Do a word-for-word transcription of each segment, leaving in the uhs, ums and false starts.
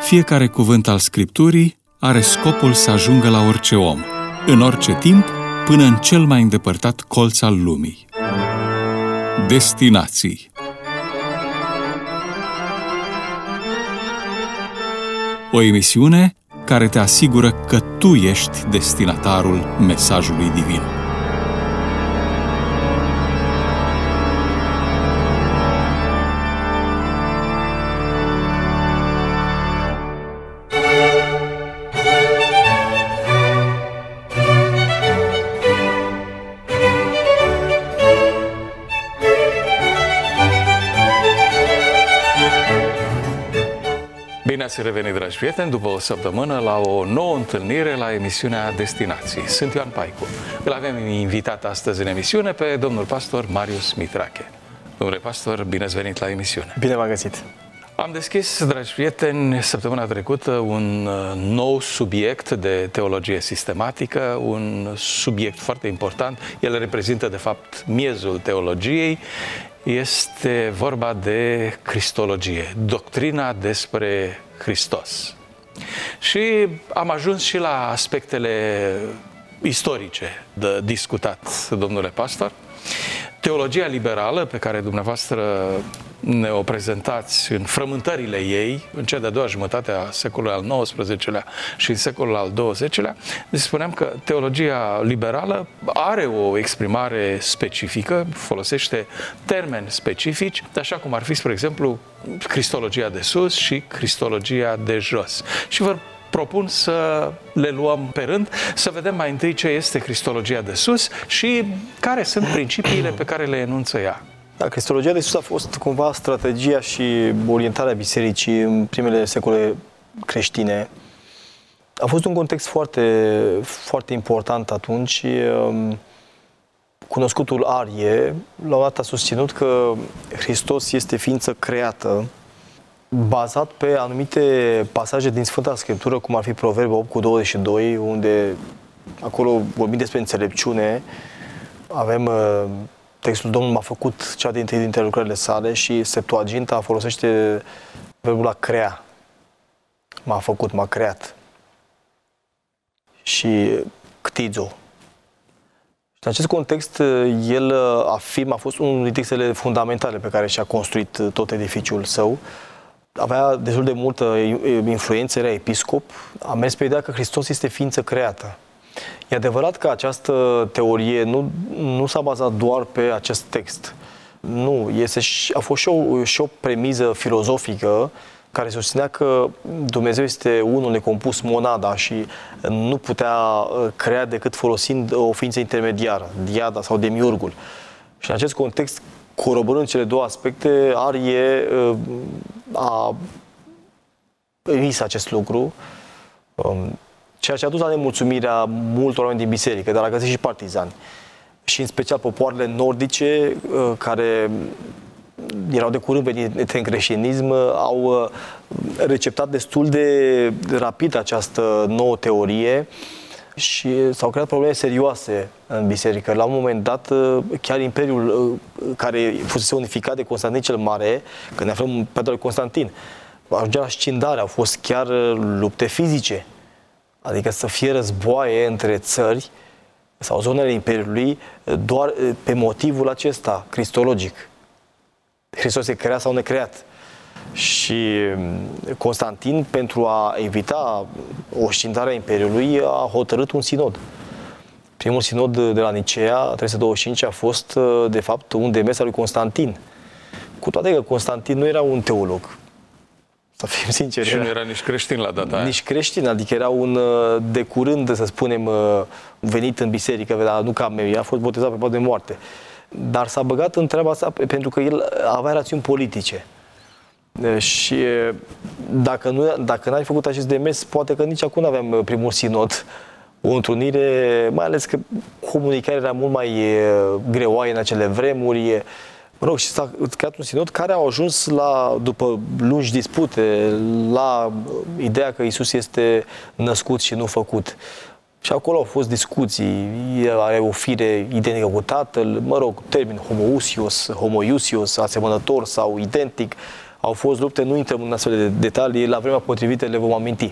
Fiecare cuvânt al Scripturii are scopul să ajungă la orice om, în orice timp, până în cel mai îndepărtat colț al lumii. Destinații. O emisiune care te asigură că tu ești destinatarul mesajului divin. Bine ați revenit, dragi prieteni, după o săptămână la o nouă întâlnire la emisiunea Destinații. Sunt Ioan Paicu. Îl avem invitat astăzi în emisiune pe domnul pastor Marius Mitrache. Domnule pastor, bine ați venit la emisiune. Bine v-am găsit. Am deschis, dragi prieteni, săptămâna trecută un nou subiect de teologie sistematică, un subiect foarte important. El reprezintă, de fapt, miezul teologiei. Este vorba de cristologie, doctrina despre Hristos. Și am ajuns și la aspectele istorice de discutat, domnule pastor. Teologia liberală, pe care dumneavoastră ne-o prezentați în frământările ei, în cea de-a doua jumătate a secolului al nouăsprezecelea și în secolul al douăzecelea, ne spuneam că teologia liberală are o exprimare specifică, folosește termeni specifici, așa cum ar fi, spre exemplu, cristologia de sus și cristologia de jos. Și vă propun să le luăm pe rând, să vedem mai întâi ce este cristologia de sus și care sunt principiile pe care le enunță ea. Da, cristologia de sus a fost cumva strategia și orientarea bisericii în primele secole creștine. A fost un context foarte, foarte important atunci. Cunoscutul Arie, la un dat a susținut că Hristos este ființă creată, bazat pe anumite pasaje din Sfânta Scriptură, cum ar fi Proverbe opt cu douăzeci și doi, unde acolo vorbim despre înțelepciune. Avem textul Domnul m-a făcut cea dintâi dintre lucrările sale și Septuaginta folosește verbul a crea. M-a făcut, m-a creat. Și ctizo. În acest context, el afirmă, a fost unul din textele fundamentale pe care și-a construit tot edificiul său. Avea destul de multă influență, era episcop, a mers pe ideea că Hristos este ființă creată. E adevărat că această teorie nu, nu s-a bazat doar pe acest text. Nu, este, a fost și o, și o premiză filozofică care susținea că Dumnezeu este unul necompus, monada, și nu putea crea decât folosind o ființă intermediară, diada sau demiurgul. Și în acest context, coroborând cele două aspecte, Arie a emis acest lucru, ceea ce a dus la nemulțumirea multor oameni din biserică, dar a găsit și partizani. Și în special popoarele nordice, care erau de curând venite în creștinism, au receptat destul de rapid această nouă teorie și s-au creat probleme serioase în biserică. La un moment dat, chiar imperiul care fusese unificat de Constantin cel Mare, când ne aflăm în perioada lui Constantin, ajungea la scindare, au fost chiar lupte fizice. Adică să fie războaie între țări sau zonele Imperiului doar pe motivul acesta, cristologic. Hristos e creat sau necreat. Și Constantin, pentru a evita o scindare a Imperiului, a hotărât un sinod. Primul sinod de la Nicea, trei sute douăzeci și cinci, a fost, de fapt, un demers al lui Constantin. Cu toate că Constantin nu era un teolog. Să fim sinceri. Și nu era nici creștin la data aia. Nici creștin, adică era un de curând, să spunem, venit în biserică, dar nu ca meu, a fost botezat pe pat de moarte. Dar s-a băgat în treaba asta pentru că el avea rațiuni politice. Și dacă nu dacă n-ai făcut acest demers, poate că nici acum nu aveam primul sinod, o întrunire, mai ales că comunicarea era mult mai greoaie în acele vremuri. Mă rog, și s-a creat un sinod care a ajuns la, după lungi dispute, la ideea că Iisus este născut și nu făcut. Și acolo au fost discuții, el are o fire identică cu tatăl, mă rog, termin homoousios, homoiusios, asemănător sau identic. au fost lupte, nu intrăm în astfel de detalii, la vremea potrivită le vom aminti.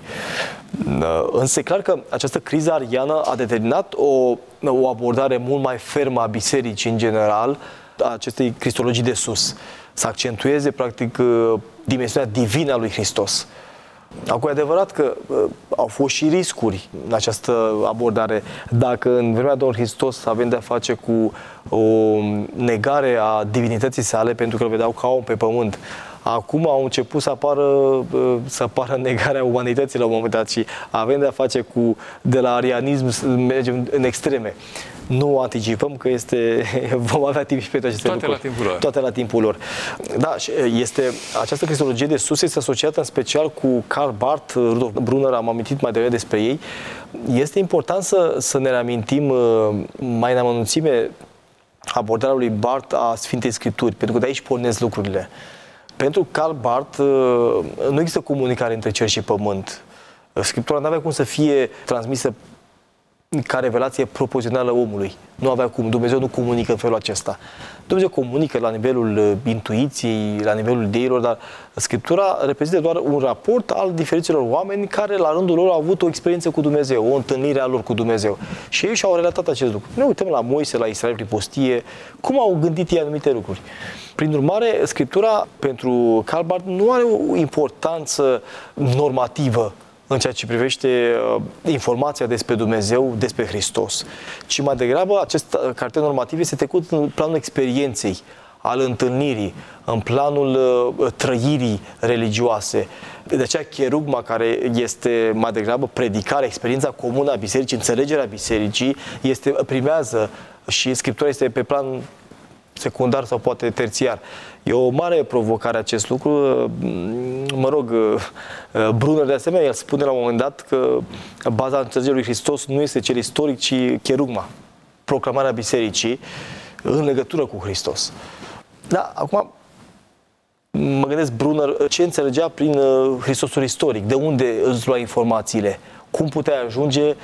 Însă e clar că această criză ariană a determinat o, o abordare mult mai fermă a bisericii în general, a acestei cristologii de sus. Să accentueze, practic, dimensiunea divină a lui Hristos. Acum e adevărat că uh, au fost și riscuri în această abordare. Dacă în vremea Domnului Hristos avem de-a face cu o negare a divinității sale, pentru că îl vedeau ca om pe pământ, acum au început să apară, uh, să apară negarea umanității la un moment dat și avem de-a face cu, de la arianism, să mergem în extreme. Nu anticipăm că este, vom avea timp și pentru aceste Toate lucruri. la timpul lor. Toate la timpul lor. Da, este, această cristologie de sus este asociată în special cu Karl Barth, Rudolf Brunner, am amintit mai devreme despre ei. Este important să, să ne reamintim mai în amănunțime abordarea lui Barth a Sfintei Scripturi, pentru că de aici pornesc lucrurile. Pentru Karl Barth nu există comunicare între cer și pământ. Scriptura nu avea cum să fie transmisă ca revelație propozițională omului. Nu avea cum. Dumnezeu nu comunică în felul acesta. Dumnezeu comunică la nivelul intuiției, la nivelul ideilor, dar Scriptura reprezintă doar un raport al diferiților oameni care la rândul lor au avut o experiență cu Dumnezeu, o întâlnire a lor cu Dumnezeu. Și ei și-au relatat acest lucru. Ne uităm la Moise, la Israel prin pustie, cum au gândit ei anumite lucruri. Prin urmare, Scriptura pentru Karl Barth nu are o importanță normativă în ceea ce privește uh, informația despre Dumnezeu, despre Hristos, ci mai degrabă acest caracter normativ este trecut în planul experienței, al întâlnirii, în planul uh, trăirii religioase. De aceea cherugma, care este mai degrabă predicarea, experiența comună a bisericii, înțelegerea bisericii, este, primează și Scriptura este pe plan secundar sau poate terțiar. E o mare provocare acest lucru. Mă rog, Brunner de asemenea, el spune la un moment dat că baza înțelegerii lui Hristos nu este cel istoric, ci cherugma, proclamarea bisericii în legătură cu Hristos. Da, acum mă gândesc, Brunner, ce înțelegea prin Hristosul istoric? De unde îți lua informațiile? Cum puteai ajunge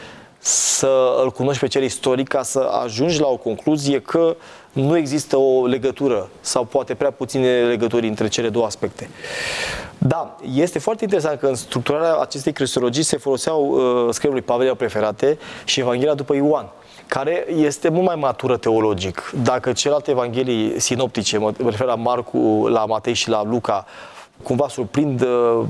să îl cunoști pe cel istoric ca să ajungi la o concluzie că nu există o legătură sau poate prea puține legături între cele două aspecte. Da, este foarte interesant că în structurarea acestei cristologii se foloseau uh, scrierile lui Pavel preferate și Evanghelia după Ioan, care este mult mai matură teologic. Dacă celelalte evanghelii sinoptice, mă refer la Marcu, la Matei și la Luca, cumva surprind uh,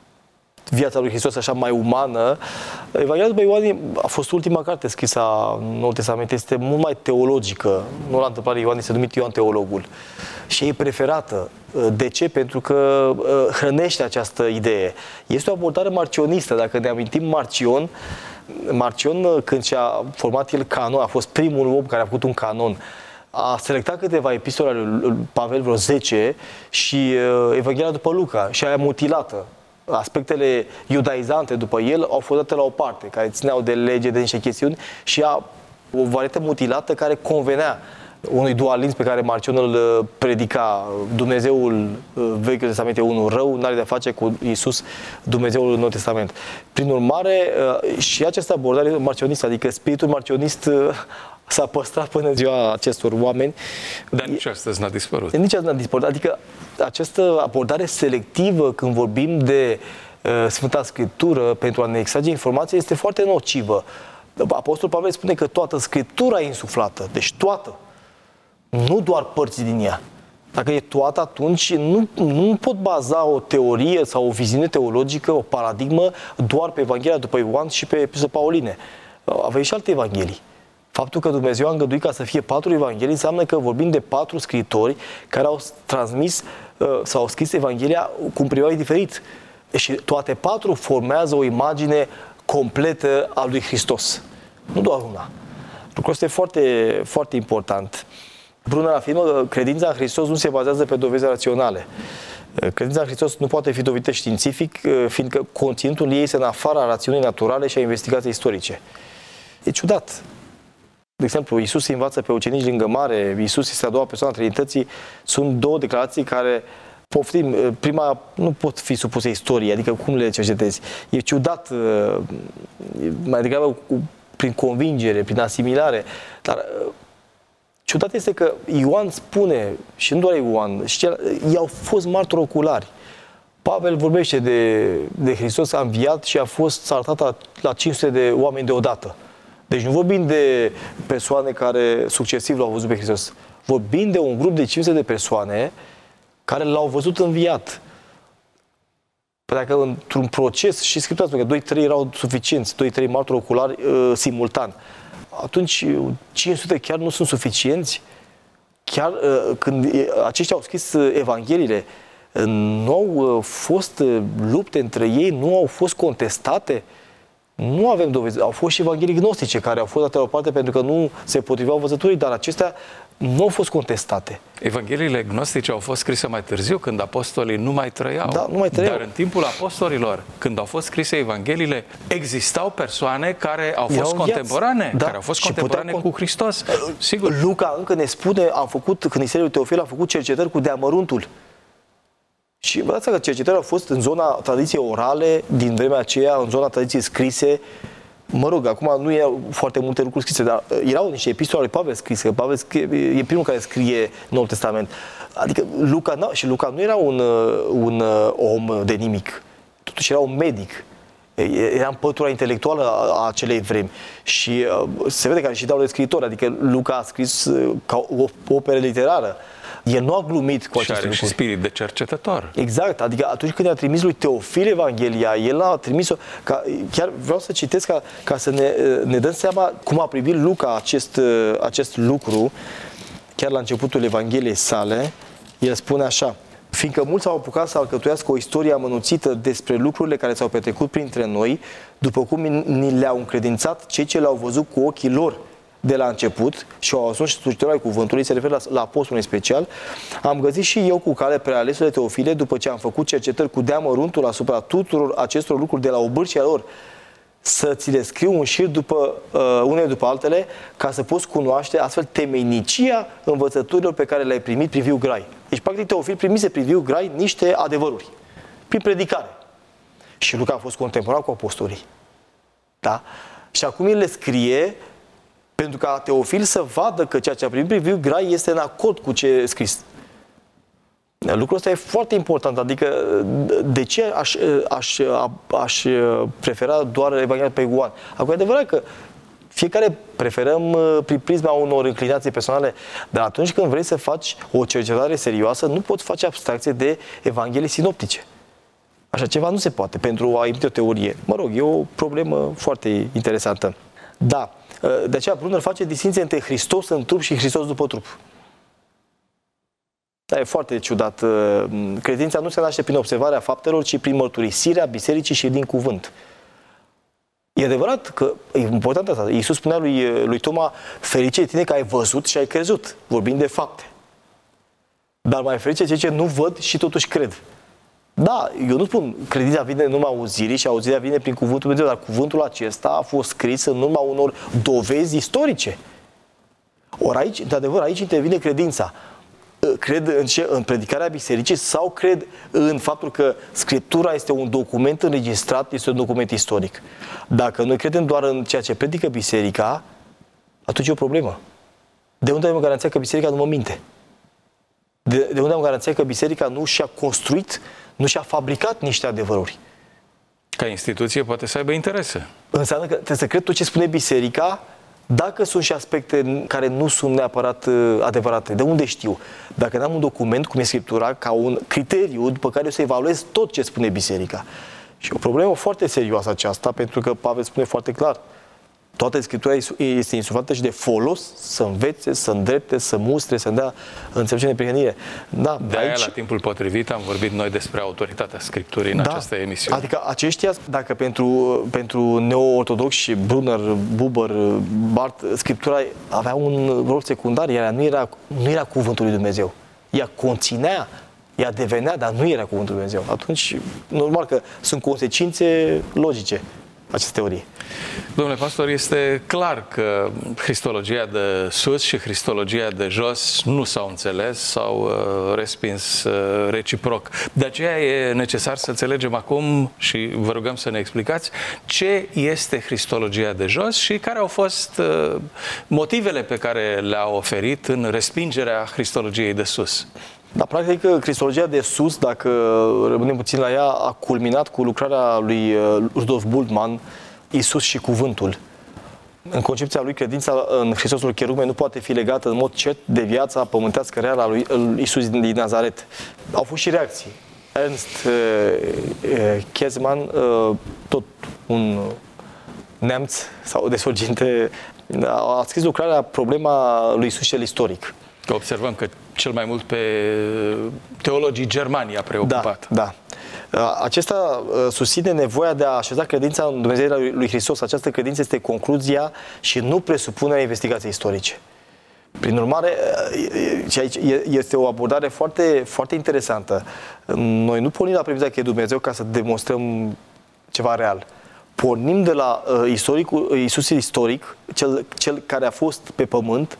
viața lui Hristos așa mai umană, Evanghelia după Ioan a fost ultima carte scrisă a Noul Testament, este mult mai teologică. Nu la întâmplare Ioan este numit Ioan Teologul. Și e preferată. De ce? Pentru că hrănește această idee. Este o abordare marcionistă. Dacă ne amintim Marcion, Marcion, când și-a format el canon, a fost primul om care a făcut un canon, a selectat câteva epistole ale lui Pavel, vreo zece, și Evanghelia după Luca, și aia mutilată. Aspectele iudaizante după el au fost date la o parte, care țineau de lege, de niște chestiuni, și a o variantă mutilată care convenea unui dualism pe care Marcion îl predica. Dumnezeul Vechiul Testament e unul rău, n-are de-a face cu Iisus, Dumnezeul Noul Testament. Prin urmare, și această abordare marcionistă, adică spiritul marcionist s-a păstrat până în ziua acestor oameni. Dar nici astăzi n-a dispărut. Nici astăzi n-a dispărut. Adică această abordare selectivă când vorbim de uh, Sfânta Scriptură pentru a ne extrage informații este foarte nocivă. Apostolul Pavel spune că toată Scriptura e insuflată, deci toată, nu doar părți din ea. Dacă e toată, atunci nu, nu pot baza o teorie sau o viziune teologică, o paradigmă doar pe Evanghelia după Ioan și pe Epistole Pauline. Avem și alte evanghelii. Faptul că Dumnezeu a îngăduit ca să fie patru evanghelii înseamnă că vorbim de patru scriitori care au transmis sau au scris Evanghelia cu un privilegiu diferit. Și toate patru formează o imagine completă a lui Hristos. Nu doar una. Lucrul ăsta e foarte, foarte important. Brunner afirmă că credința în Hristos nu se bazează pe dovezi raționale. Credința în Hristos nu poate fi dovedită științific, fiindcă conținutul ei este în afara rațiunii naturale și a investigației istorice. E ciudat. De exemplu, Iisus se învață pe ucenici lângă mare, Iisus este a doua persoană a Trinității, sunt două declarații care, poftim, prima nu pot fi supuse istoriei, adică cum le cercetezi. E ciudat, mai degrabă prin convingere, prin asimilare, dar ciudat este că Ioan spune, și nu doar Ioan, și cel, i-au fost martori oculari. Pavel vorbește de, de Hristos a înviat și a fost saltat la cinci sute de oameni deodată. Deci nu vorbim de persoane care succesiv l-au văzut pe Hristos. Vorbim de un grup de cinci sute de persoane care l-au văzut înviat. Dacă într-un proces, și Scriptura spune că doi trei erau suficienți, doi trei martori oculari uh, simultan, atunci cinci sute chiar nu sunt suficienți? Chiar uh, când aceștia au scris Evangheliile, uh, nu au uh, fost uh, lupte între ei, nu au fost contestate? Nu avem dovezi. Au fost și evanghelii gnostice care au fost date la o parte pentru că nu se potriveau văzătorii, dar acestea nu au fost contestate. Evangheliile gnostice au fost scrise mai târziu, când apostolii nu mai trăiau. Da, nu mai trăiau. Dar în timpul apostolilor, când au fost scrise Evangheliile, existau persoane care au fost Erau contemporane, da. care au fost Și contemporane puteau... cu Hristos. Sigur. Luca încă ne spune, am făcut, când Iserie lui Teofil, a făcut cercetări cu deamăruntul. Și vă dați seama că cercetările au fost în zona tradiției orale, din vremea aceea, în zona tradiției scrise. Mă rog, acum nu erau foarte multe lucruri scrise, dar erau niște epistole ale Pavel scrise. Pavel scrie, e primul care scrie Noul Testament. Adică Luca, și Luca nu era un, un om de nimic. Totuși era un medic. Era în pătura intelectuală a acelei vremi. Și se vede că are și darul de scriitor. Adică Luca a scris ca o operă literară. El nu a glumit cu aceste lucruri. Și are și spirit de cercetător. Exact. Adică atunci când a trimis lui Teofil Evanghelia, el a trimis-o... Ca, chiar vreau să citesc ca, ca să ne, ne dăm seama cum a privit Luca acest, acest lucru. Chiar la începutul Evangheliei sale, el spune așa: fiindcă mulți au apucat să alcătuiască o istorie amănunțită despre lucrurile care s-au petrecut printre noi, după cum ni le-au încredințat cei ce le-au văzut cu ochii lor de la început și au ajuns slujitori ai cuvântului, se referă la, la apostolul în special, am găsit și eu cu cale prealesule Teofile, după ce am făcut cercetări cu deamăruntul asupra tuturor acestor lucruri de la obârșia lor, să ți le scriu un șir după, uh, unele după altele, ca să poți cunoaște astfel temeinicia învățăturilor pe care le-ai primit prin viu grai. Deci, practic, Teofil primise prin viu grai niște adevăruri, prin predicare. Și Luca a fost contemporan cu apostolii. Da? Și acum el le scrie pentru ca Teofil să vadă că ceea ce a primit prin viu grai este în acord cu ce e scris. Lucrul ăsta e foarte important. Adică, de ce aș, aș, aș prefera doar Evanghelia pe Ioan? Acum, e adevărat că fiecare preferăm prin prisma unor inclinații personale, dar atunci când vrei să faci o cercetare serioasă, nu poți face abstracție de Evanghelii sinoptice. Așa ceva nu se poate pentru a emite o teorie. Mă rog, e o problemă foarte interesantă. Da. De aceea Brunner face distinție între Hristos în trup și Hristos după trup. Da, e foarte ciudat. Credința nu se naște prin observarea faptelor, ci prin mărturisirea bisericii și din cuvânt. E adevărat că e important asta. Iisus spunea lui, lui Toma: ferice de tine că ai văzut și ai crezut, vorbind de fapte. Dar mai ferice cei ce nu văd și totuși cred. Da, eu nu spun credința vine în urma auzirii și auzirea vine prin cuvântul Dumnezeu, dar cuvântul acesta a fost scris în urma unor dovezi istorice. Ori aici, într-adevăr, aici intervine credința. Cred în, ce? În predicarea bisericii sau cred în faptul că Scriptura este un document înregistrat, este un document istoric? Dacă noi credem doar în ceea ce predică biserica, atunci e o problemă. De unde avem garanția că biserica nu mă minte? De, de unde am garanția că biserica nu și-a construit, nu și-a fabricat niște adevăruri? Ca instituție poate să aibă interese. Înseamnă că trebuie să cred tot ce spune biserica, dacă sunt și aspecte care nu sunt neapărat adevărate. De unde știu? Dacă n-am un document, cum e Scriptura, ca un criteriu după care eu să evaluez tot ce spune biserica. Și o problemă foarte serioasă aceasta, pentru că Pavel spune foarte clar: toată Scriptura este insuflată și de folos să învețe, să îndrepte, să mustre, să dea înțelepciune de prihănire. Da, de aia, aici... la timpul potrivit, am vorbit noi despre autoritatea Scripturii în da, această emisiune. Adică aceștia, dacă pentru, pentru neo-ortodoxi, Brunner, Buber, Barth, Scriptura avea un rol secundar, ea nu era, nu era cuvântul lui Dumnezeu. Ea conținea, ea devenea, dar nu era cuvântul lui Dumnezeu. Atunci, normal că sunt consecințe logice aceste teorii. Domnule pastor, este clar că cristologia de sus și cristologia de jos nu s-au înțeles, s-au uh, respins uh, reciproc. De aceea e necesar să înțelegem acum și vă rugăm să ne explicați ce este cristologia de jos și care au fost uh, motivele pe care le-au oferit în respingerea cristologiei de sus. Dar, practic, cristologia de sus, dacă rămânem puțin la ea, a culminat cu lucrarea lui Rudolf Bultmann, Iisus și Cuvântul. În concepția lui, credința în Hristosul Cherume nu poate fi legată în mod cert de viața pământească reală a lui Iisus din Nazaret. Au fost și reacții. Ernst Käsemann, tot un neamț sau de sorginte, a scris lucrarea Problema lui Iisus cel istoric. Observăm că cel mai mult pe teologii germani a preocupat. Da, da. Acesta susține nevoia de a așeza credința în Dumnezeirea lui Hristos. Această credință este concluzia și nu presupunerea investigației istorice. Prin urmare, și aici este o abordare foarte, foarte interesantă. Noi nu pornim la premisa că e Dumnezeu ca să demonstrăm ceva real. Pornim de la istoricul, Iisus istoric, cel, cel care a fost pe pământ,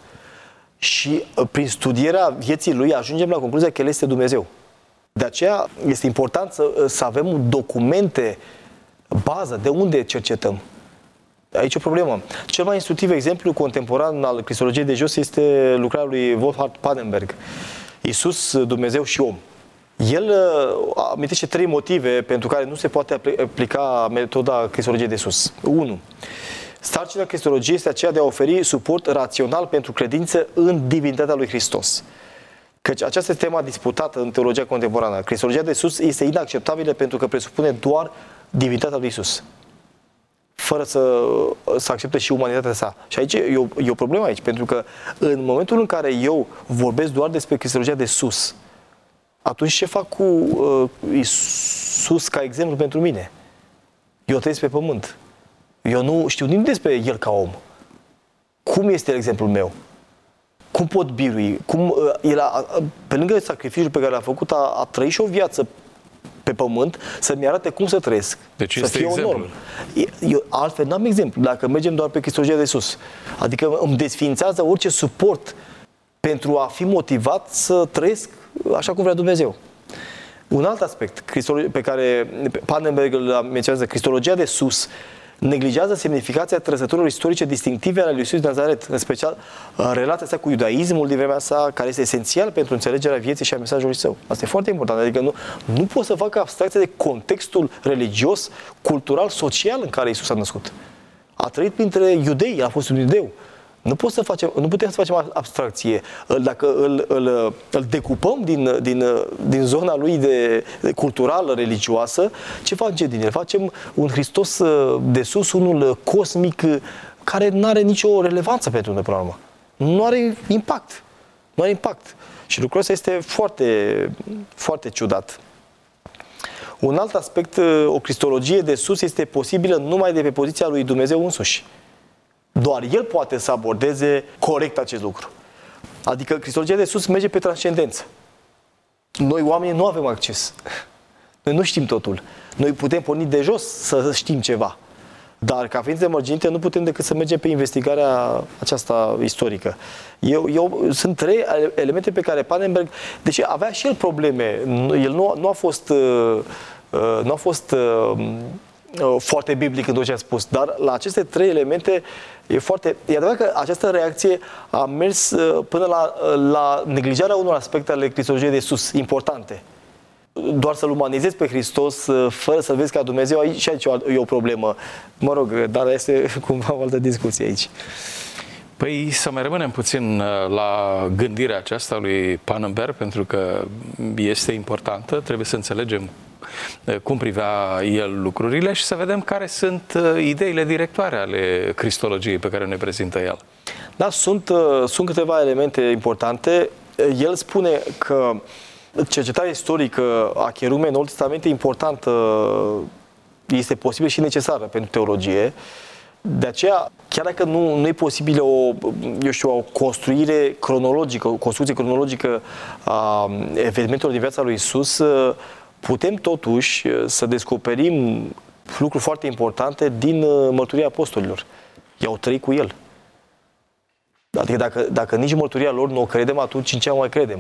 și prin studierea vieții lui ajungem la concluzia că El este Dumnezeu. De aceea este important să, să avem documente, bază, de unde cercetăm. Aici e o problemă. Cel mai instructiv exemplu contemporan al cristologiei de jos este lucrarea lui Wolfhard Pannenberg, Iisus, Dumnezeu și om. El amintește trei motive pentru care nu se poate aplica metoda cristologiei de sus. unu. Sarcina cristologiei este aceea de a oferi suport rațional pentru credință în divinitatea lui Hristos. Căci aceasta este tema disputată în teologia contemporană. Cristologia de sus este inacceptabilă pentru că presupune doar divinitatea lui Iisus, fără să, să accepte și umanitatea sa. Și aici e o, e o problemă aici, pentru că în momentul în care eu vorbesc doar despre cristologia de sus, atunci ce fac cu uh, Iisus ca exemplu pentru mine? Eu trăiesc pe pământ. Eu nu știu nimic despre El ca om. Cum este exemplul meu? Cum pot birui? Cum, el a, pe lângă sacrificiul pe care l-a făcut, a, a trăit și o viață pe pământ să-mi arate cum să trăiesc. Deci să este fie exemplul. Eu altfel n-am exemplu, dacă mergem doar pe cristologia de sus. Adică îmi desființează orice suport pentru a fi motivat să trăiesc așa cum vrea Dumnezeu. Un alt aspect pe care Pannenberg îl menționează, cristologia de sus neglijează semnificația trăsăturilor istorice distinctive ale lui Iisus din Nazaret, în special relația sa cu iudaismul din vremea sa, care este esențial pentru înțelegerea vieții și a mesajului său. Asta e foarte important. Adică nu, nu pot să fac abstracție de contextul religios, cultural, social în care Iisus a născut. A trăit printre iudei, a fost un iudeu. Nu, pot să facem, nu putem să facem abstracție. Dacă îl, îl, îl decupăm din, din, din zona lui de, de culturală, religioasă, ce facem din el? Facem un Hristos de sus, unul cosmic, care nu are nicio relevanță pentru noi, până la urmă. Nu are impact. Nu are impact. Și lucrul ăsta este foarte, foarte ciudat. Un alt aspect, o cristologie de sus este posibilă numai de pe poziția lui Dumnezeu însuși. Doar El poate să abordeze corect acest lucru. Adică cristologia de sus merge pe transcendență. Noi oamenii nu avem acces. Noi nu știm totul. Noi putem porni de jos să știm ceva. Dar ca ființe mărginite nu putem decât să mergem pe investigarea aceasta istorică. Eu, eu, sunt trei elemente pe care Pannenberg, deci avea și el probleme. El nu, nu a fost, uh, nu a fost uh, foarte biblic în tot ce a spus, dar la aceste trei elemente e foarte... E adevărat că această reacție a mers până la, la neglijarea unor aspecte ale cristologiei de sus, importante. Doar să-L umanizezi pe Hristos fără să-L vezi ca Dumnezeu, aici, și aici e o problemă. Mă rog, dar este cumva o altă discuție aici. Păi să mai rămânem puțin la gândirea aceasta lui Pannenberg, pentru că este importantă, trebuie să înțelegem cum privea el lucrurile și să vedem care sunt ideile directoare ale cristologiei pe care ne prezintă el. Da, sunt, sunt câteva elemente importante. El spune că cercetarea istorică a Cherume în Noul Testament e importantă, este posibil și necesară pentru teologie. De aceea, chiar dacă nu, nu e posibilă o, eu știu, o construire cronologică, o construcție cronologică a evenimentelor din viața lui Iisus, putem totuși să descoperim lucruri foarte importante din mărturia apostolilor. I-au trăit cu El. Adică dacă, dacă nici mărturia lor nu o credem, atunci în ce mai credem?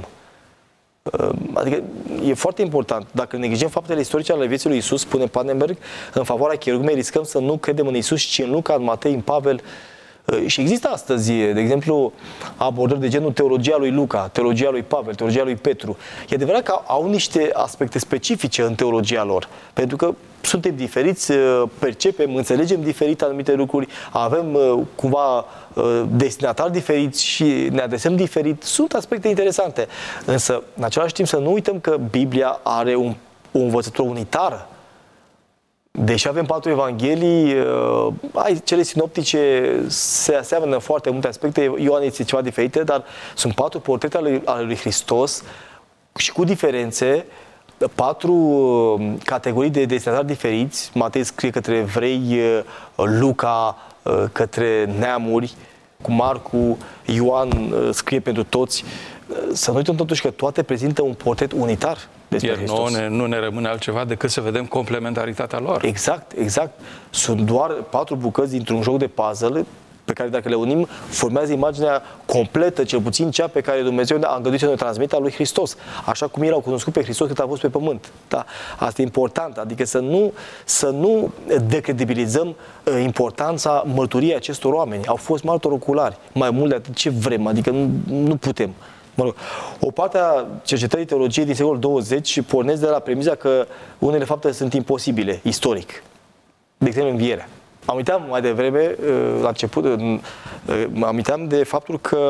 Adică e foarte important. Dacă neglijăm faptele istorice ale vieții lui Iisus, spune Pannenberg, în favoarea Cherugmei riscăm să nu credem în Iisus, ci în Luca, în Matei, în Pavel, Și există astăzi, de exemplu, abordări de genul teologia lui Luca, teologia lui Pavel, teologia lui Petru. E adevărat că au niște aspecte specifice în teologia lor, pentru că suntem diferiți, percepem, înțelegem diferit anumite lucruri, avem cumva destinatari diferiți și ne adresăm diferit. Sunt aspecte interesante, însă în același timp să nu uităm că Biblia are un, o învățătură unitară. Deși avem patru evanghelii, uh, cele sinoptice se aseamănă foarte multe aspecte, Ioan este ceva diferite, dar sunt patru portrete ale, ale lui Hristos și cu diferențe, patru uh, categorii de destinatari diferiți. Matei scrie către evrei, uh, Luca uh, către neamuri, cu Marcu, Ioan uh, scrie pentru toți. Uh, să nu uităm totuși că toate prezintă un portret unitar. Iar nouă ne, nu ne rămâne altceva decât să vedem complementaritatea lor. Exact, exact. Sunt doar patru bucăți dintr-un joc de puzzle pe care dacă le unim, formează imaginea completă, cel puțin cea pe care Dumnezeu a îngăduit să ne transmită a lui Hristos. Așa cum ei l-au cunoscut pe Hristos cât a fost pe pământ. Da? Asta e important. Adică să nu, să nu decredibilizăm importanța mărturiei acestor oameni. Au fost martori oculari. Mai mult de atât ce vrem. Adică nu, nu putem. Mă rog, o parte a cercetării teologiei din secolul douăzeci pornesc de la premiza că unele fapte sunt imposibile, istoric. De exemplu, învierea. Aminteam mai devreme, la început, aminteam de faptul că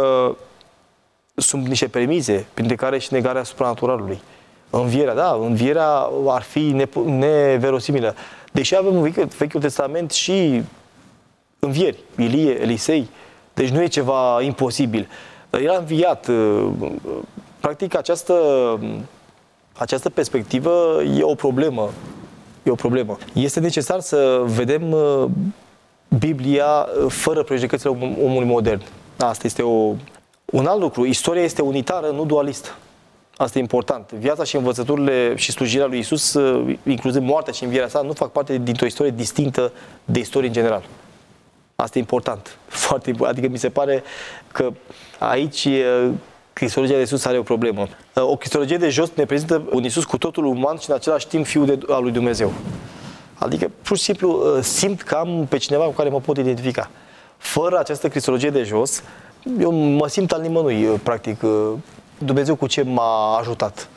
sunt niște premize, printre care și negarea supranaturalului. Învierea, da, învierea ar fi neverosimilă. Deși avem în Vechiul Testament și învieri, Ilie, Elisei, deci nu e ceva imposibil. El a înviat. Practic, această, această perspectivă e o problemă. E o problemă. Este necesar să vedem Biblia fără prejudecățile omului modern. Asta este o... Un alt lucru. Istoria este unitară, nu dualistă. Asta e important. Viața și învățăturile și slujirea lui Iisus, incluzând moartea și învierea sa, nu fac parte dintr-o istorie distinctă de istorie în general. Asta e important. Foarte, adică mi se pare că aici cristologia de Iisus are o problemă. O cristologie de jos ne prezintă un Iisus cu totul uman și în același timp Fiul de, al lui Dumnezeu. Adică, pur și simplu, simt că am pe cineva cu care mă pot identifica. Fără această cristologie de jos, eu mă simt al nimănui, practic. Dumnezeu cu ce m-a ajutat.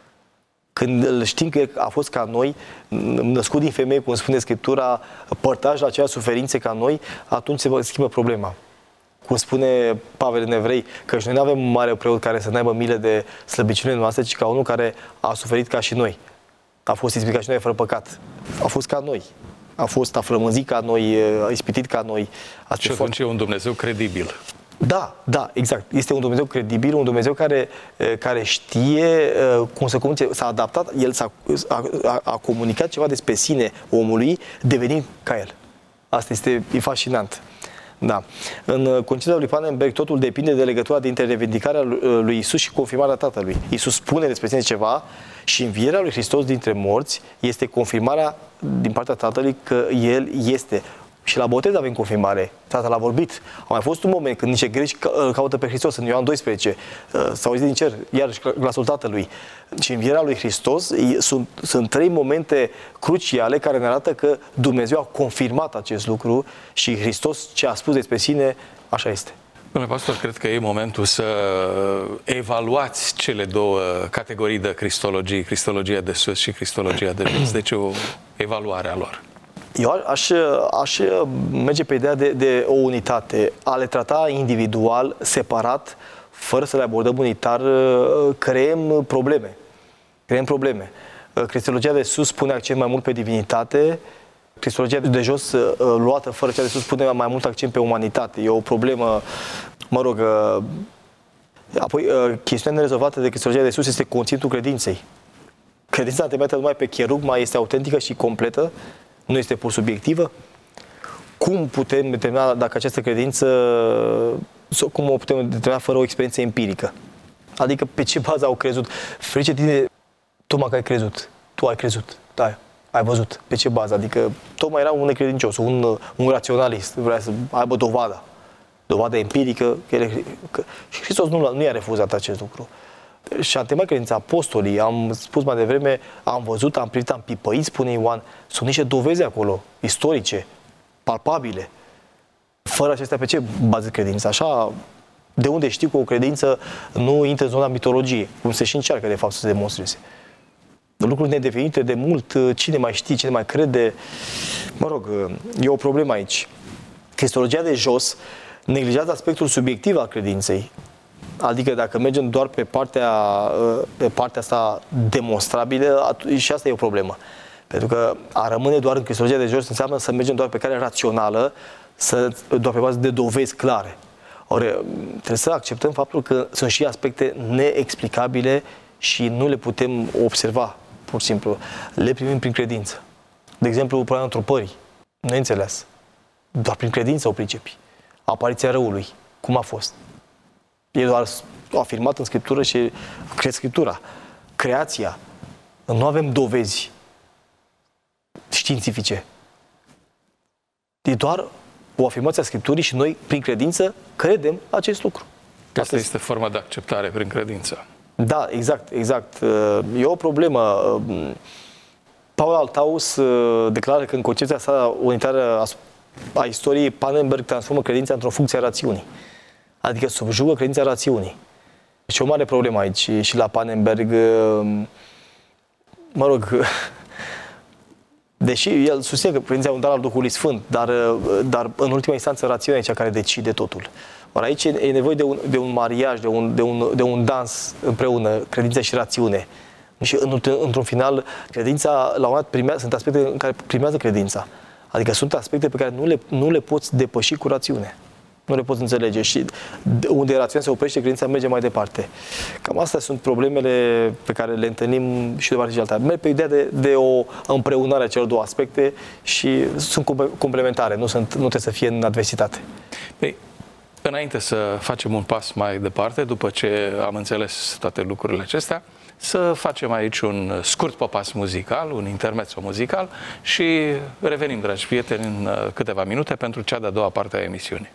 Când știm că a fost ca noi, născut din femeie, cum spune Scriptura, părtaș la aceeași suferințe ca noi, atunci se schimbă problema. Cum spune Pavel în Evrei, că și noi nu avem un mare preot care să n-aibă milă de slăbiciunile noastre, ci ca unul care a suferit ca și noi. A fost ispitit ca și noi, fără păcat. A fost ca noi. A fost aflămânzit ca noi, a ispitit ca noi. Asta și atunci e un Dumnezeu credibil. Da, da, exact. Este un Dumnezeu credibil, un Dumnezeu care, care știe cum să comunice, s-a adaptat, el s-a, a, a, a comunicat ceva despre sine omului, devenind ca el. Asta este e fascinant. Da. În concilul lui Pannenberg, totul depinde de legătura dintre revindicarea lui Iisus și confirmarea Tatălui. Iisus spune despre sine ceva și învierea lui Hristos dintre morți este confirmarea din partea Tatălui că El este. Și la botez avem confirmare. Tatăl a vorbit. A mai fost un moment când niște greci caută pe Hristos în Ioan doisprezece. S-au auzit din cer, iarăși glasul Tatălui. Și învierea lui Hristos sunt, sunt trei momente cruciale care ne arată că Dumnezeu a confirmat acest lucru și Hristos ce a spus despre sine, așa este. Domnule pastor, cred că e momentul să evaluați cele două categorii de cristologie, cristologia de sus și cristologia de jos. Deci o evaluare a lor. Eu aș, aș merge pe ideea de, de o unitate, a le trata individual, separat, fără să le abordăm unitar, creăm probleme. Creăm probleme. Cristologia de sus pune accent mai mult pe divinitate, cristologia de jos, luată fără cea de sus, pune mai mult accent pe umanitate. E o problemă, mă rog, apoi chestiunea nerezolvată de cristologia de sus este conținutul credinței. Credința întemeiată numai pe cherugma este autentică și completă, nu este pur subiectivă. Cum putem determina dacă această credință, cum o putem determina fără o experiență empirică? Adică pe ce bază au crezut? Ferice tine, tocmai că ai crezut. Tu ai crezut, da, ai văzut. Pe ce bază? Adică tocmai era un necredincios, un, un raționalist, vrea să aibă dovada. Dovada empirică. Că ele, că, și Hristos nu, nu i-a refuzat acest lucru. Și am temat credința apostolii, am spus mai devreme, am văzut, am privit, am pipăit, spune Ioan, sunt niște dovezi acolo, istorice, palpabile. Fără acestea, pe ce bază credința? Așa, de unde știu că o credință nu intră în zona mitologiei, cum se și încearcă, de fapt, să se demonstreze. Lucruri nedefinite de mult, cine mai știe, cine mai crede. Mă rog, e o problemă aici. Cristologia de jos neglijează aspectul subiectiv al credinței. Adică dacă mergem doar pe partea, pe partea asta demonstrabilă, și asta e o problemă. Pentru că a rămâne doar în cristologia de jos înseamnă să mergem doar pe calea rațională, să, doar pe bază de dovezi clare. Ori trebuie să acceptăm faptul că sunt și aspecte neexplicabile și nu le putem observa, pur și simplu. Le primim prin credință. De exemplu, problema întrupării. Nu înțeles. Doar prin credință o pricepi. Apariția răului. Cum a fost? E doar afirmat în Scriptură și cred Scriptura. Creația. Nu avem dovezi științifice. E doar o afirmație a Scripturii și noi, prin credință, credem acest lucru. Asta, Asta este forma de acceptare prin credință. Da, exact, exact. E o problemă. Paul Altaus declară că în concepția sa unitară a istoriei, Pannenberg transformă credința într-o funcție a rațiunii. Adică subjugă credința rațiunii. Deci o mare problemă aici și la Pannenberg. Mă rog, deși el susține că credința e un dar al Duhului Sfânt, dar, dar în ultima instanță rațiunea e cea care decide totul. Ori aici e nevoie de un, de un mariaj, de un, de, un, de un dans împreună, credință și rațiune. Și în, într-un final, credința, la un moment dat, sunt aspecte în care primează credința. Adică sunt aspecte pe care nu le, nu le poți depăși cu rațiune. Nu le poți înțelege și unde rațiunea se oprește, credința merge mai departe. Cam astea sunt problemele pe care le întâlnim și de parte și alta. Merg pe ideea de, de o împreunare a celor două aspecte și sunt complementare, nu, sunt, nu trebuie să fie în adversitate. Păi, înainte să facem un pas mai departe, după ce am înțeles toate lucrurile acestea, să facem aici un scurt popas muzical, un intermezzo muzical și revenim, dragi prieteni, în câteva minute pentru cea de-a doua parte a emisiunii.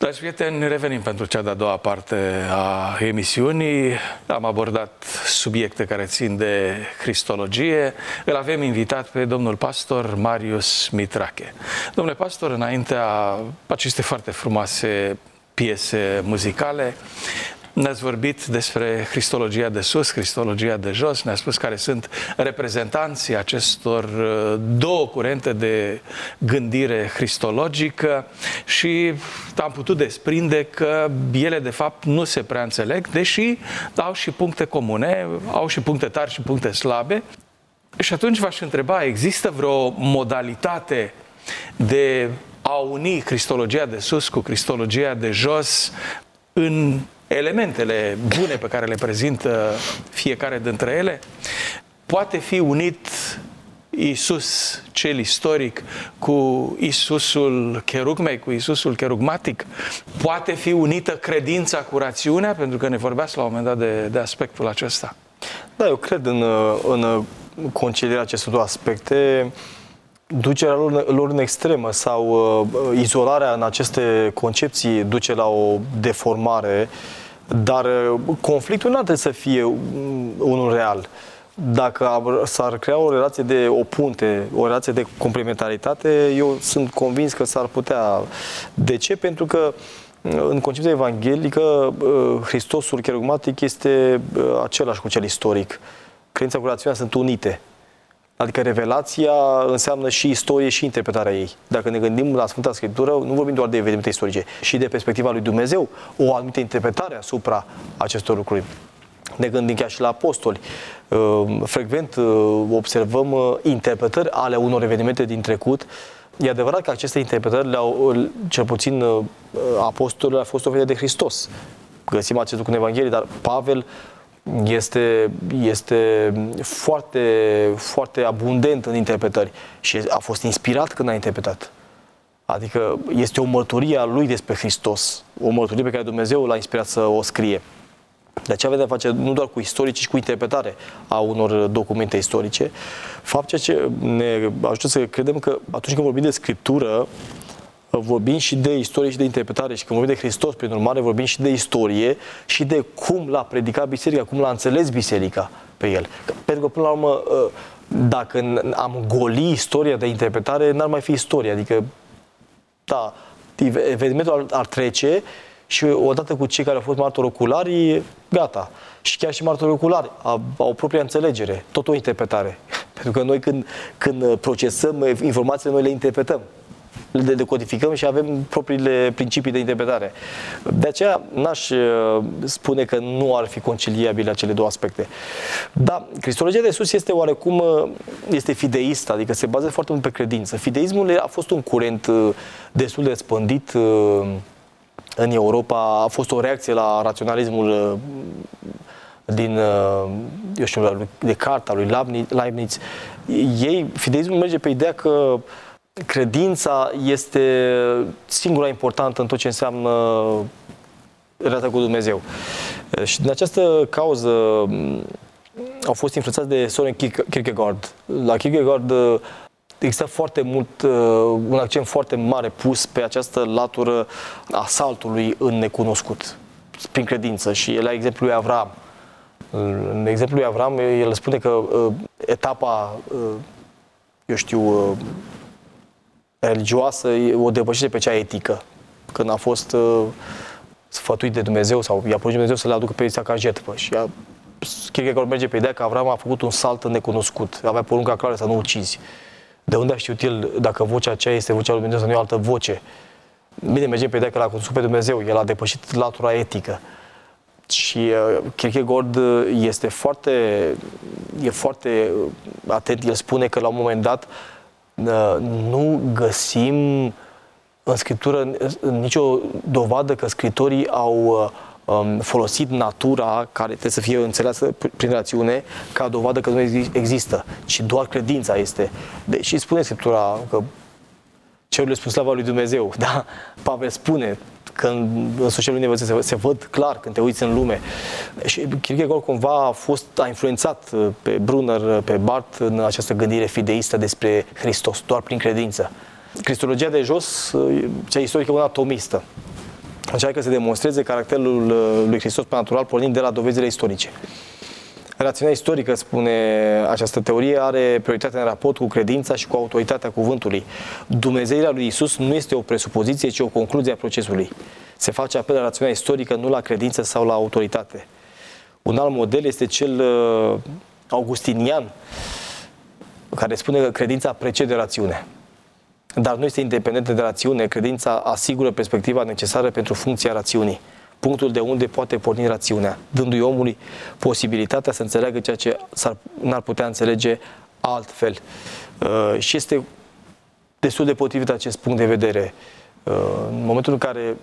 Dragi prieteni, revenim pentru cea de-a doua parte a emisiunii. Am abordat subiecte care țin de cristologie. Îl avem invitat pe domnul pastor Marius Mitrache. Domnule pastor, înaintea aceste foarte frumoase piese muzicale, ne-ați vorbit despre cristologia de sus, cristologia de jos, ne-a spus care sunt reprezentanții acestor două curente de gândire cristologică și am putut desprinde că ele de fapt nu se prea înțeleg, deși au și puncte comune, au și puncte tari și puncte slabe. Și atunci v-aș întreba, există vreo modalitate de a uni cristologia de sus cu cristologia de jos în elementele bune pe care le prezintă fiecare dintre ele? Poate fi unit Iisus cel istoric cu Iisusul cherugmei, cu Iisusul cherugmatic? Poate fi unită credința cu rațiunea? Pentru că ne vorbeați la un moment dat de, de aspectul acesta. Da, eu cred în, în concilierea acestor două aspecte. Ducerea lor, lor în extremă sau uh, izolarea în aceste concepții duce la o deformare, dar uh, conflictul nu ar trebui să fie unul real. Dacă s-ar crea o relație de o punte, o relație de complementaritate, eu sunt convins că s-ar putea. De ce? Pentru că în concepția evanghelică, uh, Hristosul cherugmatic este uh, același cu cel istoric. Credința cu rațiunea sunt unite. Adică revelația înseamnă și istorie și interpretarea ei. Dacă ne gândim la Sfânta Scriptură, nu vorbim doar de evenimente istorice, și de perspectiva lui Dumnezeu, o anumită interpretare asupra acestor lucruri. Ne gândim chiar și la apostoli. Frecvent observăm interpretări ale unor evenimente din trecut. E adevărat că aceste interpretări, le-au, cel puțin apostolul a fost oferite de Hristos. Găsim acest lucru în Evanghelie, dar Pavel este, este foarte, foarte abundent în interpretări și a fost inspirat când a interpretat. Adică este o mărturie a lui despre Hristos, o mărturie pe care Dumnezeu l-a inspirat să o scrie. De aceea avem de face nu doar cu istorici, ci cu interpretare a unor documente istorice. Fapt ce ne ajută să credem că atunci când vorbim de Scriptură, vorbim și de istorie și de interpretare, și când vorbim de Hristos, prin urmare, vorbim și de istorie și de cum l-a predicat biserica, cum l-a înțeles biserica pe el. Pentru că, până la urmă, dacă am goli istoria de interpretare, n-ar mai fi istorie. Adică, da, evenimentul ar trece și odată cu cei care au fost martori oculari, gata. Și chiar și martori oculari au, au propria înțelegere, tot o interpretare. Pentru că noi când, când procesăm informațiile, noi le interpretăm. Le decodificăm și avem propriile principii de interpretare. De aceea n-aș spune că nu ar fi conciliabile acele două aspecte. Da, cristologia de sus este oarecum este fideistă, adică se bazează foarte mult pe credință. Fideismul a fost un curent destul de răspândit în Europa, a fost o reacție la raționalismul din, eu știu, de Carta, lui Leibniz. Ei, fideismul merge pe ideea că credința este singura importantă în tot ce înseamnă relația cu Dumnezeu. Și din această cauză au fost influențați de Søren Kierkegaard. La Kierkegaard există foarte mult, un accent foarte mare pus pe această latură a saltului în necunoscut, prin credință. Și la exemplul lui Avram. În exemplul lui Avram, el spune că etapa, eu știu, religioasă o depășește pe cea etică. Când a fost uh, sfătuit de Dumnezeu sau i-a porunit Dumnezeu să le aducă pe Isaac ca jertfă. Și a, Kierkegaard merge pe ideea că Avram a făcut un salt necunoscut. Avea porunca clară să nu ucizi. De unde a știut el dacă vocea aceea este vocea lui Dumnezeu sau nu e o altă voce? Bine, mergem pe ideea că l-a cunoscut pe Dumnezeu. El a depășit latura etică. Și uh, Kierkegaard este foarte, e foarte atent. El spune că la un moment dat nu găsim în Scriptură nicio dovadă că scritorii au folosit natura, care trebuie să fie înțeleasă prin rațiune, ca dovadă că nu există, ci doar credința este. Deși spune Scriptura că cerurile spun slava lui Dumnezeu, da? Pavel spune că în, în socialul universal se, se văd clar când te uiți în lume. Și Kierkegaard cumva a fost, a influențat pe Brunner, pe Barth în această gândire fideistă despre Hristos, doar prin credință. Cristologia de jos, cea istorică, una atomistă. încearcă să demonstreze caracterul lui Hristos pe natural pornind de la dovezile istorice. Rațiunea istorică, spune această teorie, are prioritate în raport cu credința și cu autoritatea cuvântului. Dumnezeirea lui Iisus nu este o presupoziție, ci o concluzie a procesului. Se face apel la rațiunea istorică, nu la credință sau la autoritate. Un alt model este cel uh, augustinian, care spune că credința precede rațiune. Dar nu este independentă de rațiune, credința asigură perspectiva necesară pentru funcția rațiunii, punctul de unde poate porni rațiunea, dându-i omului posibilitatea să înțeleagă ceea ce n-ar putea înțelege altfel. Uh, și este destul de potrivit acest punct de vedere. Uh, în momentul în care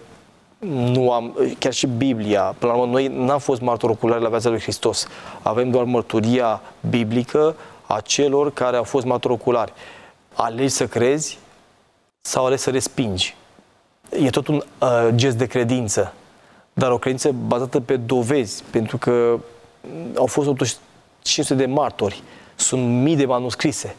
nu am, chiar și Biblia, până la urmă, noi n-am fost martori oculari la viața lui Hristos. Avem doar mărturia biblică a celor care au fost martori oculari. Alegi să crezi sau alegi să respingi. E tot un uh, gest de credință, dar o credință bazată pe dovezi, pentru că au fost totuși cinci sute de martori, sunt mii de manuscrise,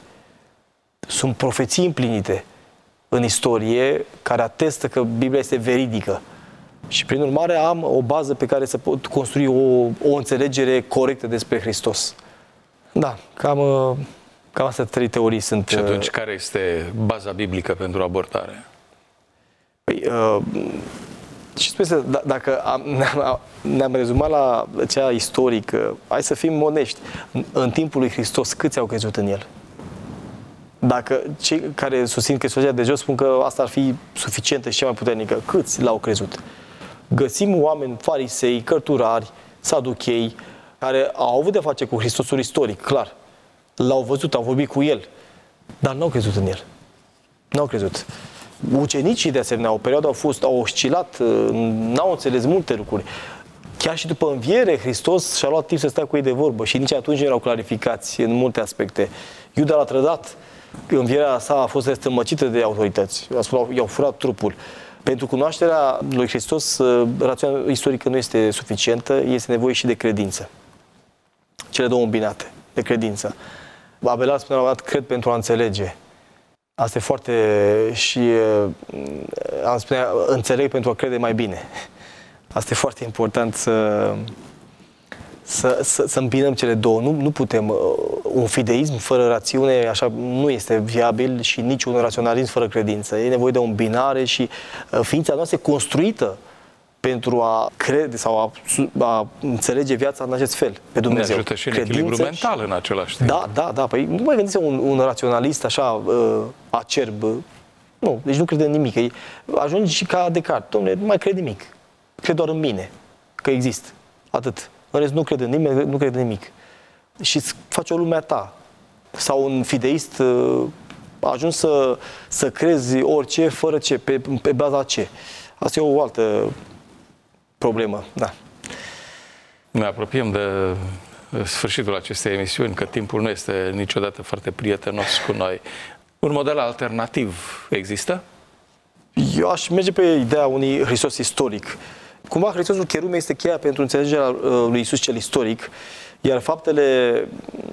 sunt profeții împlinite în istorie care atestă că Biblia este veridică. Și prin urmare am o bază pe care să pot construi o, o înțelegere corectă despre Hristos. Da, cam, cam astea trei teorii sunt. Și atunci care este baza biblică pentru abortare? Păi, uh, și spune, d- dacă am, ne-am, ne-am rezumat la cea istorică, hai să fim onești. În, în timpul lui Hristos, câți au crezut în El? Dacă cei care susțin Hristosia de jos spun că asta ar fi suficientă și cea mai puternică, câți l-au crezut? Găsim oameni farisei, cărturari, saduchei, care au avut de face cu Hristosul istoric, clar. L-au văzut, au vorbit cu El, dar n-au crezut în El. N-au crezut. Ucenicii, de asemenea, o perioadă au fost, au oscilat, n-au înțeles multe lucruri. Chiar și după înviere, Hristos și-a luat timp să stea cu ei de vorbă și nici atunci nu erau clarificați în multe aspecte. Iuda l-a trădat, învierea sa a fost restrămăcită de autorități, i-au furat trupul. Pentru cunoașterea lui Hristos, rațiunea istorică nu este suficientă, este nevoie și de credință. Cele două îmbinate, de credință. Abelard spunea la un dat, cred pentru a înțelege. Asta e foarte... și am spunea, înțeleg pentru a crede mai bine. Asta e foarte important să, să, să, să îmbinăm cele două. Nu, nu putem... Un fideism fără rațiune așa nu este viabil și nici un raționalism fără credință. E nevoie de o îmbinare și ființa noastră e construită pentru a crede sau a, a înțelege viața în acest fel, pe Dumnezeu. Ne ajută și în echilibru mental în același timp. Da, da, da. Păi nu mai gândiți un, un raționalist așa uh, acerb. Nu, deci nu crede în nimic. Ajungi și ca Descartes. Dom'le, nu mai cred nimic. Cred doar în mine, că exist. Atât. În rest nu cred în nimeni, nu cred în nimic. Și îți faci o lume a ta. Sau un fideist uh, ajungi să, să crezi orice, fără ce, pe, pe baza ce. Asta e o altă problemă, da. Ne apropiem de sfârșitul acestei emisiuni, că timpul nu este niciodată foarte prietenos cu noi. Un model alternativ există? Eu aș merge pe ideea unui Hristos istoric. Cumva Hristosul Cherume este cheia pentru înțelegerea lui Iisus cel istoric, iar faptele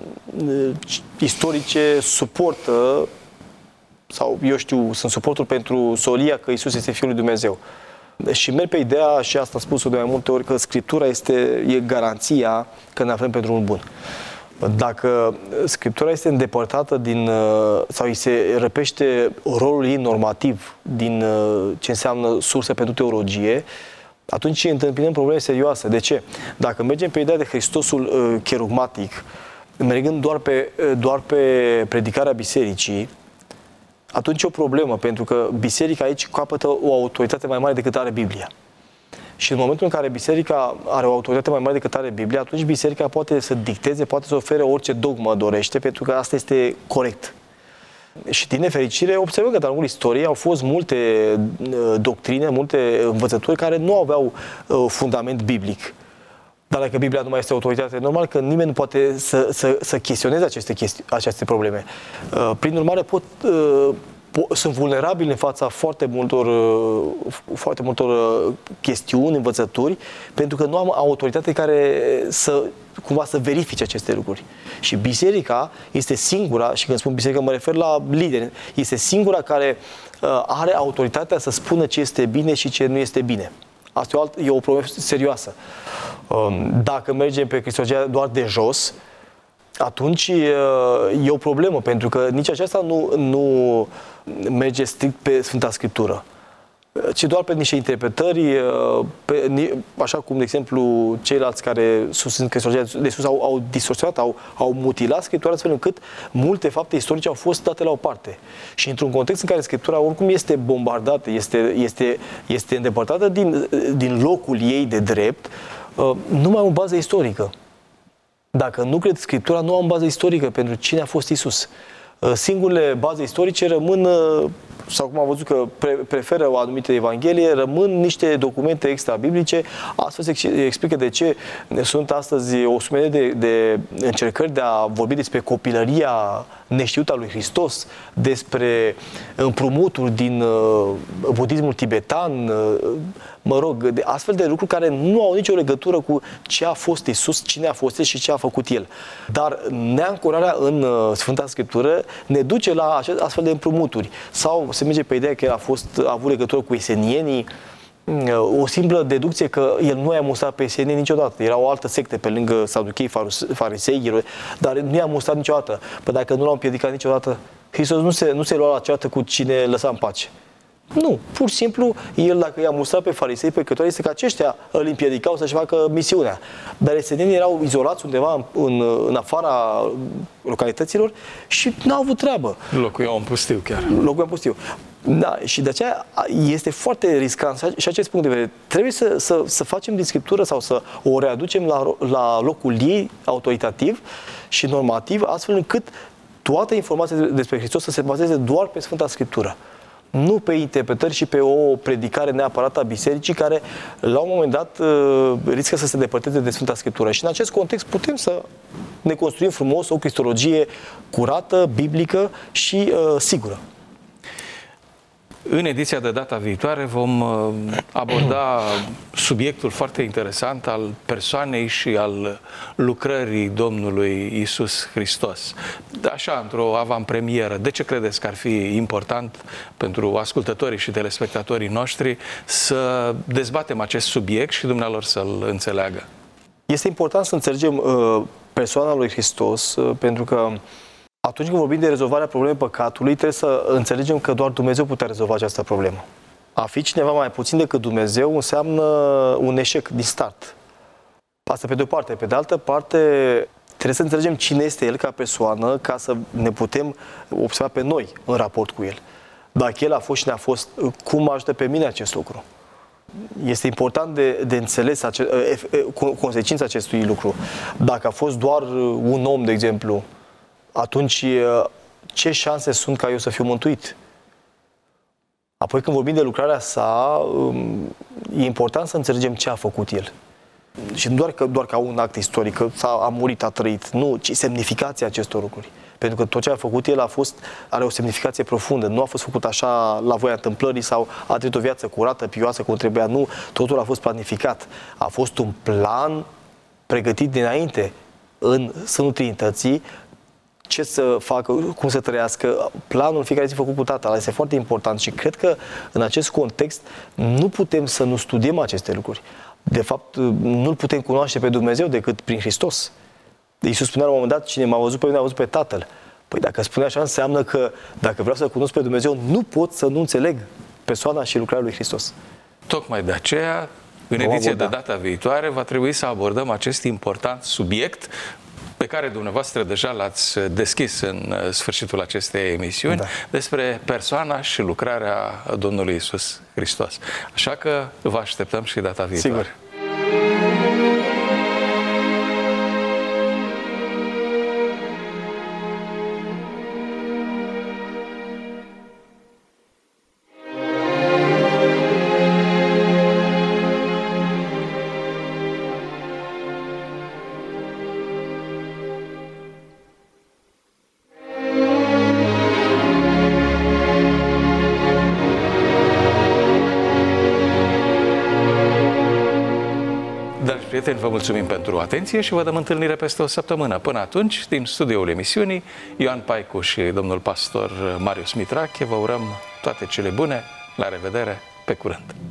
istorice suportă, sau eu știu, sunt suportul pentru solia că Iisus este Fiul lui Dumnezeu. Și merg pe ideea, și asta am spus-o de mai multe ori, că Scriptura este e garanția că ne aflăm pe drumul bun. Dacă Scriptura este îndepărtată din, sau îi se răpește rolul ei normativ din ce înseamnă sursă pentru teologie, atunci întâmpinăm probleme serioase. De ce? Dacă mergem pe ideea de Hristosul cherugmatic, mergând doar pe, doar pe predicarea bisericii, atunci e o problemă, pentru că biserica aici capătă o autoritate mai mare decât are Biblia. Și în momentul în care biserica are o autoritate mai mare decât are Biblia, atunci biserica poate să dicteze, poate să ofere orice dogmă dorește, pentru că asta este corect. Și din nefericire observăm că de-a lungul istoriei au fost multe doctrine, multe învățături care nu aveau fundament biblic. Dar dacă Biblia nu mai este autoritate, normal că nimeni nu poate să, să, să chestioneze aceste, chesti- aceste probleme. Prin urmare, pot, po- sunt vulnerabili în fața foarte multor, foarte multor chestiuni, învățături, pentru că nu am autoritate care să, cumva să verifice aceste lucruri. Și biserica este singura, și când spun biserică mă refer la lideri, este singura care are autoritatea să spună ce este bine și ce nu este bine. Asta e o, alt, e o problemă serioasă. Dacă mergem pe cristologia doar de jos, atunci e o problemă, pentru că nici aceasta nu, nu merge strict pe Sfânta Scriptură, ci doar pe niște interpretări, pe, așa cum, de exemplu, ceilalți care susțin cristologia de sus au, au distorsionat, au, au mutilat Scriptura, astfel încât multe fapte istorice au fost date la o parte. Și într-un context în care Scriptura oricum este bombardată, este, este, este îndepărtată din, din locul ei de drept, nu mai am o bază istorică. Dacă nu cred Scriptura, nu am bază istorică pentru cine a fost Iisus. Singurele baze istorice rămân, sau cum am văzut că pre- preferă o anumită evanghelie, rămân niște documente extra-biblice. Astfel se explică de ce sunt astăzi o sumedenie de, de încercări de a vorbi despre copilăria neștiută a lui Hristos, despre împrumuturi din uh, budismul tibetan, uh, mă rog, de astfel de lucruri care nu au nicio legătură cu ce a fost Iisus, cine a fost El și ce a făcut El. Dar neancorarea în uh, Sfânta Scriptură ne duce la acest, astfel de împrumuturi. Sau se merge pe ideea că El a, fost, a avut legătură cu esenienii, o simplă deducție că el nu i-a mustrat pe esenieni niciodată. Era o altă sectă pe lângă saduchei, farisei, dar nu i-a mustrat niciodată. Păi dacă nu l-au împiedicat niciodată, Hristos nu se, nu se lua la ceartă cu cine lăsa în pace. Nu, pur și simplu, el dacă i-a mustrat pe farisei, pe cători, este că aceștia îl împiedicau să-și facă misiunea. Dar esenienii erau izolați undeva în, în, în afara localităților și n-au avut treabă. Locuiau în pustiu chiar. Locuiau în pustiu. Da, și de aceea este foarte riscant și acest punct de vedere. Trebuie să, să, să facem din Scriptură sau să o readucem la, la locul ei autoritativ și normativ, astfel încât toate informațiile despre Hristos să se bazeze doar pe Sfânta Scriptură. Nu pe interpretări și pe o predicare neapărat a bisericii care, la un moment dat, riscă să se depărteze de Sfânta Scriptură. Și în acest context putem să ne construim frumos o cristologie curată, biblică și uh, sigură. În ediția de data viitoare vom aborda subiectul foarte interesant al persoanei și al lucrării Domnului Iisus Hristos. Așa, într-o avantpremieră, de ce credeți că ar fi important pentru ascultătorii și telespectatorii noștri să dezbatem acest subiect și dumnealor să-l înțeleagă? Este important să înțelegem uh, persoana lui Hristos, uh, pentru că atunci când vorbim de rezolvarea problemei păcatului, trebuie să înțelegem că doar Dumnezeu putea rezolva această problemă. A fi cineva mai puțin decât Dumnezeu înseamnă un eșec din start. Asta pe de o parte. Pe de altă parte, trebuie să înțelegem cine este El ca persoană, ca să ne putem observa pe noi în raport cu El. Dacă El a fost și ne-a fost, cum ajută pe mine acest lucru? Este important de, de înțeles ace, consecința acestui lucru. Dacă a fost doar un om, de exemplu, atunci ce șanse sunt ca eu să fiu mântuit? Apoi când vorbim de lucrarea sa, e important să înțelegem ce a făcut El. Și nu doar, că, doar ca un act istoric, că s-a, a murit, a trăit, nu, ci semnificația acestor lucruri. Pentru că tot ce a făcut El a fost, are o semnificație profundă. Nu a fost făcut așa la voia întâmplării sau a trăit o viață curată, pioasă, cum trebuia. Nu, totul a fost planificat. A fost un plan pregătit dinainte în sânul Trinității, ce să facă, cum să trăiască, planul fiecare zi făcut cu Tatăl. Este foarte important și cred că în acest context nu putem să nu studiem aceste lucruri. De fapt, nu-L putem cunoaște pe Dumnezeu decât prin Hristos. Iisus spunea la un moment dat, cine m-a văzut pe mine a văzut pe Tatăl. Păi dacă spune așa, înseamnă că dacă vreau să cunosc pe Dumnezeu, nu pot să nu înțeleg persoana și lucrarea lui Hristos. Tocmai de aceea, în ediția de data viitoare, va trebui să abordăm acest important subiect pe care dumneavoastră deja l-ați deschis în sfârșitul acestei emisiuni, da, despre persoana și lucrarea Domnului Iisus Hristos. Așa că vă așteptăm și data viitoare. Sigur. Prieteni, vă mulțumim pentru atenție și vă dăm întâlnire peste o săptămână. Până atunci, din studioul emisiunii, Ioan Paicu și domnul pastor Marius Mitrache vă urăm toate cele bune. La revedere, pe curând!